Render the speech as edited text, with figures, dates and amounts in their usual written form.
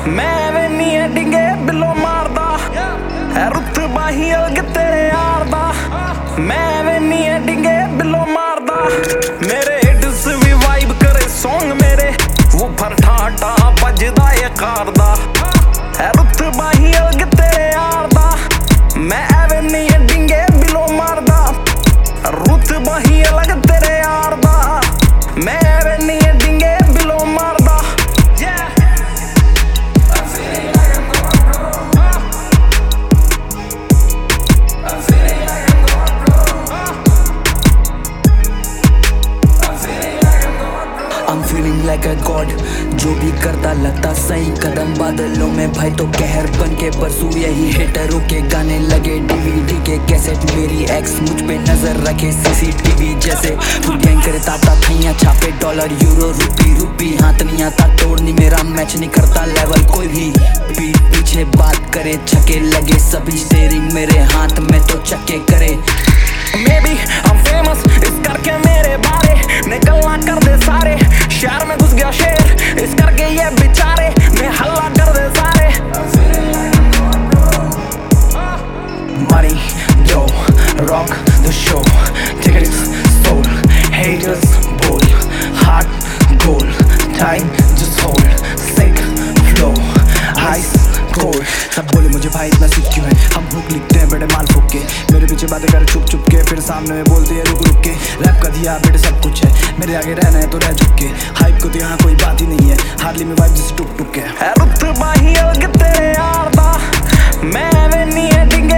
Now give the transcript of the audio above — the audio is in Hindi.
मैं वे नी डिंगे बिलो मारदा है रुतबा ही अलग तेरे यार दा। मैं वे नी डिंगे बिलो मारदा मेरे हिट्स भी वाइब करे सॉन्ग मेरे वो फरठाटा बजदा ये कार दा है रुतबा ही अलग तेरे यार दा। मैं वे नी डिंगे बिलो मारदा रुतबा ही अलग तेरे यार दा। मैं वे नी डिंगे बिलो मारदा। I'm feeling like a god, जो भी करता लगता सही कदम बादलों में भाई तो कहर बन के बरसू यही हेटरों के गाने लगे डीवीडी के कैसेट मेरी एक्स मुझ पे नजर रखे सीसीटीवी जैसे फुल गैंग करे ताता थैया छापे डॉलर यूरो रूपी हाथ नहीं आता तोड़नी मेरा मैच नहीं करता लेवल कोई भी पीठ पीछे बात करे छके लगे सभी स्टेरिंग मेरे हाथ में तो चक्के करे। Maybe I'm famous इस करके मेरे बारे निकलना कर दे सारे शहर में घुस गया शेर इस करके ये बेचारे मैं हल्ला कर दे सारे। Money, dough, rock the show, tickets sold, haters bold, heart gold, time just hold, sick flow, ice cold। सब बोले मुझे भाई इतना सीख क्यों है हम हुक लिखते हैं बड़े माल फूक के मेरे पीछे बातें कर चुप चुप के फिर सामने में बोलते हैं रुक रुक के रैप का दिया बेटे सब कुछ है मेरे आगे रहना है तो रह झुक के हाइप को तो यहाँ कोई बात ही नहीं है हार्डली में वाइब जैसे टुक टुक के रुतबा ही अलग तेरे यार दा। मैं वे नी डिंगे